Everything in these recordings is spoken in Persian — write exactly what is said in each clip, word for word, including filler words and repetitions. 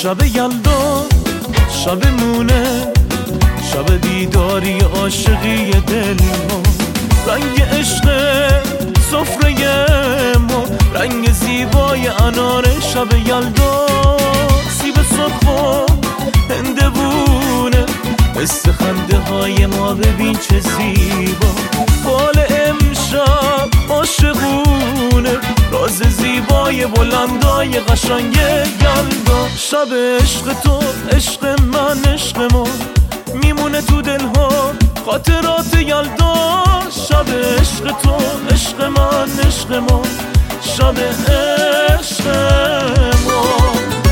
شب یلدا، شب مونه، شب دیداری عاشقی دل ما، رنگ عشق سفره ما، رنگ زیبای انار شب یلدا، سیب سرخ و هندوونه، مثل خنده های ما ببین چه زیبا، بال امشب عاشقونه، راز زیبای بلندای قشنگ یلدا. شب عشق تو عشق من عشق ما، میمونه تو دلها خاطرات یلدا. شب عشق تو عشق من عشق ما، شب عشق ما.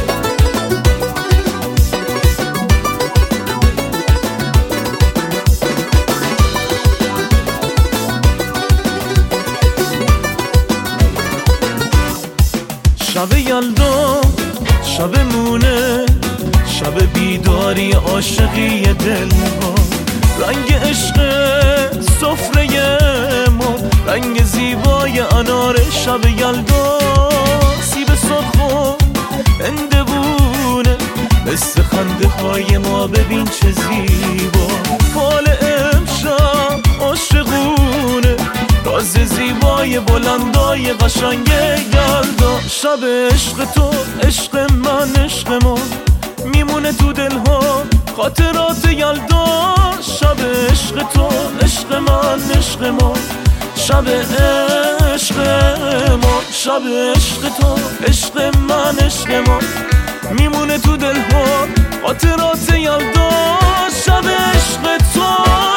شب یلدا، شب مونه، شب بیداری عاشقی دل ما، رنگ عشق سفره ما، رنگ زیبای انار شب یلدا، سیب سرخ و هندوونه، مثل خنده های ما ببین چه زیبا، فال امشب عاشقونه، راز زیبای بلندای قشنگ یلدا. شب عشق تو عشق من عشق ما، میمونه تو دلها خاطرات یلدا. شب عشق تو عشق من عشق ما، شب عشق ما. شب عشق تو عشق من عشق ما، میمونه تو دلها خاطرات یلدا. شب عشق تو